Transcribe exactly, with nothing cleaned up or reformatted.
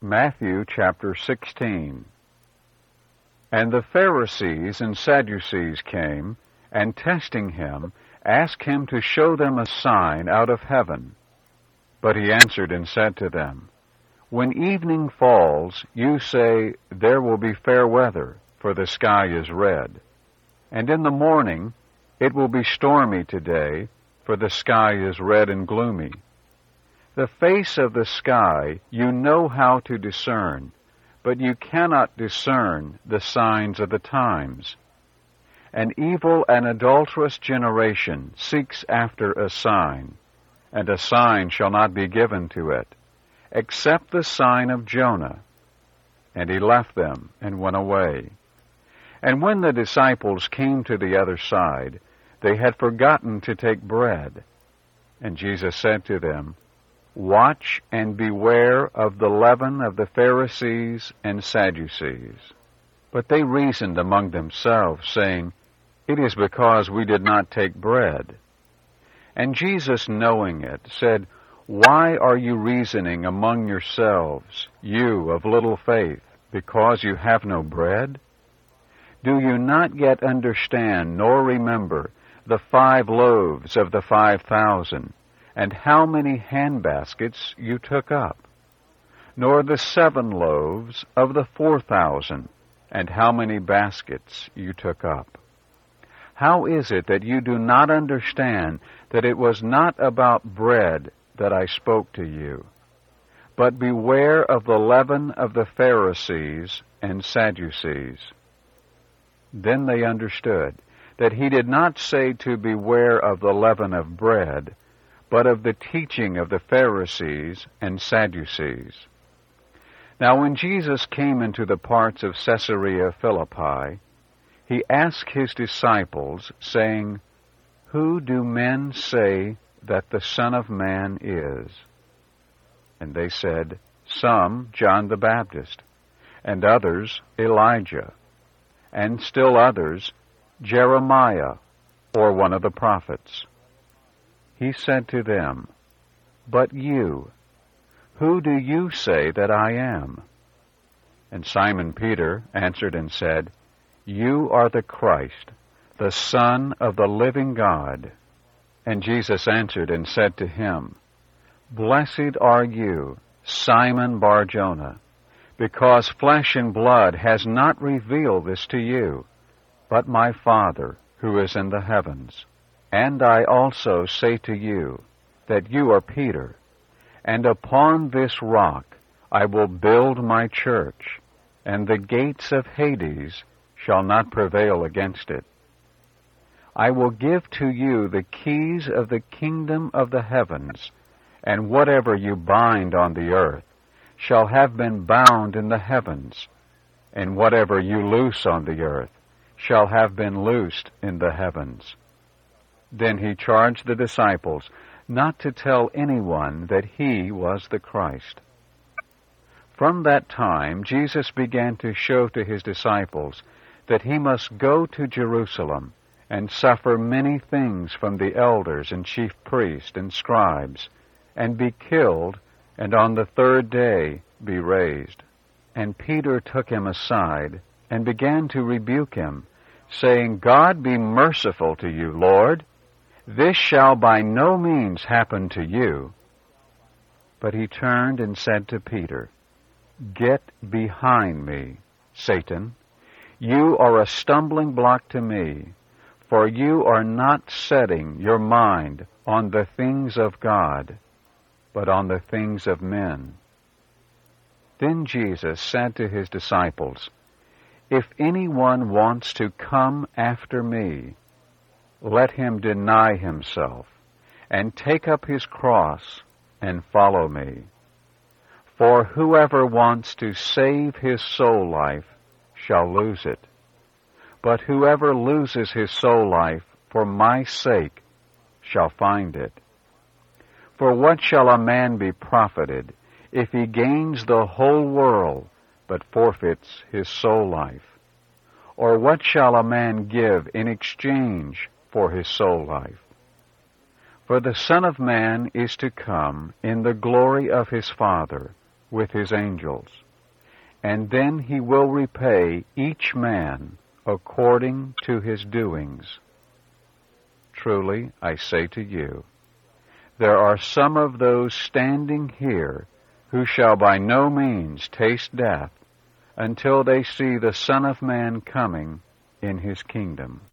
Matthew chapter sixteen. And the Pharisees and Sadducees came, and testing him, asked him to show them a sign out of heaven. But he answered and said to them, When evening falls, you say, There will be fair weather, for the sky is red. And in the morning, It will be stormy today, for the sky is red and gloomy. The face of the sky you know how to discern, but you cannot discern the signs of the times. An evil and adulterous generation seeks after a sign, and a sign shall not be given to it, except the sign of Jonah. And he left them and went away. And when the disciples came to the other side, they had forgotten to take bread. And Jesus said to them, Watch and beware of the leaven of the Pharisees and Sadducees. But they reasoned among themselves, saying, It is because we did not take bread. And Jesus, knowing it, said, Why are you reasoning among yourselves, you of little faith, because you have no bread? Do you not yet understand nor remember the five loaves of the five thousand, and how many handbaskets you took up? Nor the seven loaves of the four thousand, and how many baskets you took up? How is it that you do not understand that it was not about bread that I spoke to you? But beware of the leaven of the Pharisees and Sadducees. Then they understood that he did not say to beware of the leaven of bread, but of the teaching of the Pharisees and Sadducees. Now when Jesus came into the parts of Caesarea Philippi, he asked his disciples, saying, Who do men say that the Son of Man is? And they said, Some John the Baptist, and others Elijah, and still others Jeremiah, or one of the prophets. He said to them, But you, who do you say that I am? And Simon Peter answered and said, You are the Christ, the Son of the living God. And Jesus answered and said to him, Blessed are you, Simon Bar-Jonah, because flesh and blood has not revealed this to you, but my Father who is in the heavens. And I also say to you that you are Peter, and upon this rock I will build my church, and the gates of Hades shall not prevail against it. I will give to you the keys of the kingdom of the heavens, and whatever you bind on the earth shall have been bound in the heavens, and whatever you loose on the earth shall have been loosed in the heavens. Then he charged the disciples not to tell anyone that he was the Christ. From that time Jesus began to show to his disciples that he must go to Jerusalem and suffer many things from the elders and chief priests and scribes, and be killed, and on the third day be raised. And Peter took him aside and began to rebuke him, saying, God be merciful to you, Lord. This shall by no means happen to you. But he turned and said to Peter, Get behind me, Satan. You are a stumbling block to me, for you are not setting your mind on the things of God, but on the things of men. Then Jesus said to his disciples, If anyone wants to come after me, let him deny himself, and take up his cross, and follow me. For whoever wants to save his soul life shall lose it. But whoever loses his soul life for my sake shall find it. For what shall a man be profited if he gains the whole world but forfeits his soul life? Or what shall a man give in exchange for his soul life? For the Son of Man is to come in the glory of his Father with his angels, and then he will repay each man according to his doings. Truly, I say to you, there are some of those standing here who shall by no means taste death until they see the Son of Man coming in his kingdom.